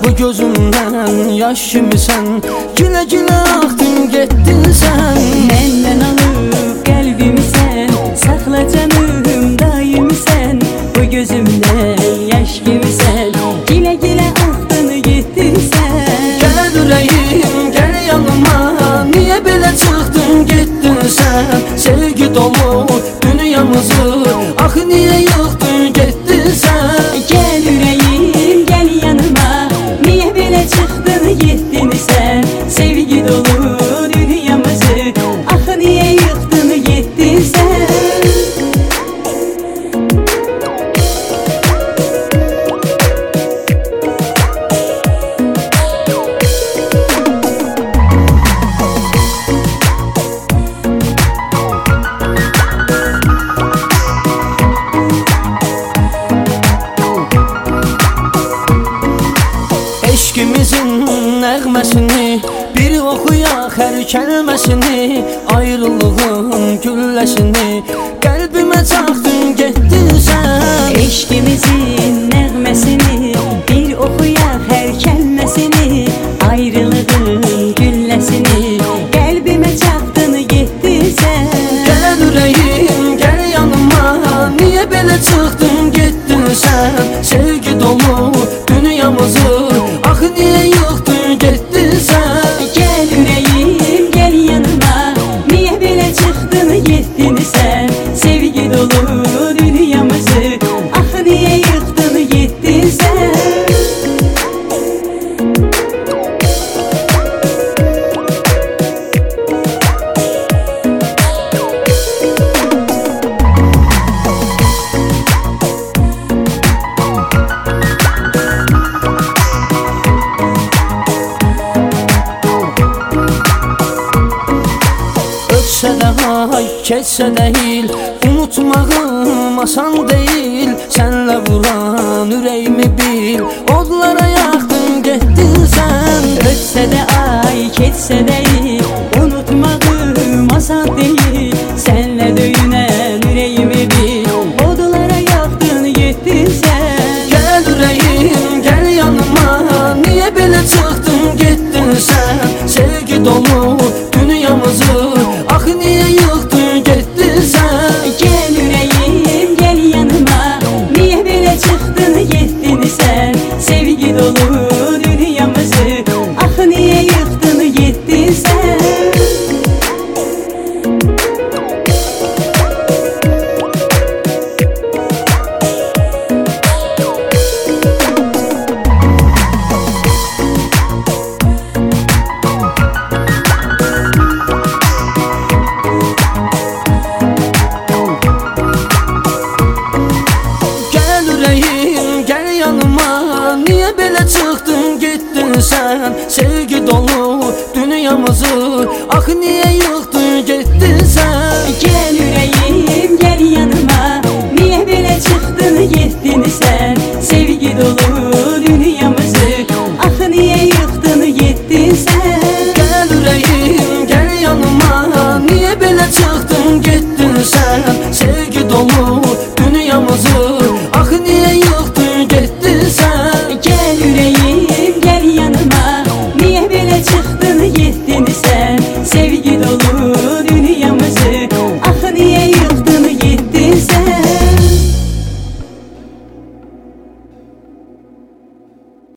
bu gözümden yaş kimi sen. Güle güle aktın gettin sen. Menden alıp kalbimi sen, sakla canım daim sen. Bu gözümden yaş gibi sen, güle güle aktın gittin sen. Gel yüreğim gel yanıma, niye böyle çıktın gittin sen. Sevgi dolu dünyamızı, ah niye yıktın gittin sen. Gel yüreğim gel yanıma, niye böyle çıktın gittin sen. Sevgi dolu dünyamızı, ah niye yıktın gittin sen. Eşkimizin nəğməsini bir oxuyaq hər kəlməsini. Ayrılığın gülləsini qəlbimə çaxdın getdin sən. Eşkimizin nəğməsini bir oxuyaq hər kəlməsini. Ayrılığın gülləsini qəlbimə çaxdın getdin sən. Gəl ürəyim gəl yanıma, niyə belə çıxdın getdin sən. Sevgi dolu dünyamızı, ah niyə yıktın getdin sən. Gel yüreğim gel yanıma, niye böyle çıktın gittin sen. Sevgi dolu dünyamızı, ah niye yıktın gittin sen. Ötsə də ay, keçsə də il, unutmağım asan deyil. Sənlə vuran ürəyimi bil, odlara yaxdın getdin sən. Ötsə də ay keçsə də il, unutmağım asan değil. Senle döyünən ürəyimi bil, odlara yaxdın gittin sen. Gəl ürəyim gəl yanıma, niyə belə çıxdın getdin sən. Sevgi dolu dünyamızı, ah niyə yıktın getdin sən. Gel yüreğim gel yanıma, niye böyle çıktın gittin sen. Sevgi dolu dünyamızı, ah niye yıktın gittin sen. Niyə belə çıxdın getdin sən. Sevgi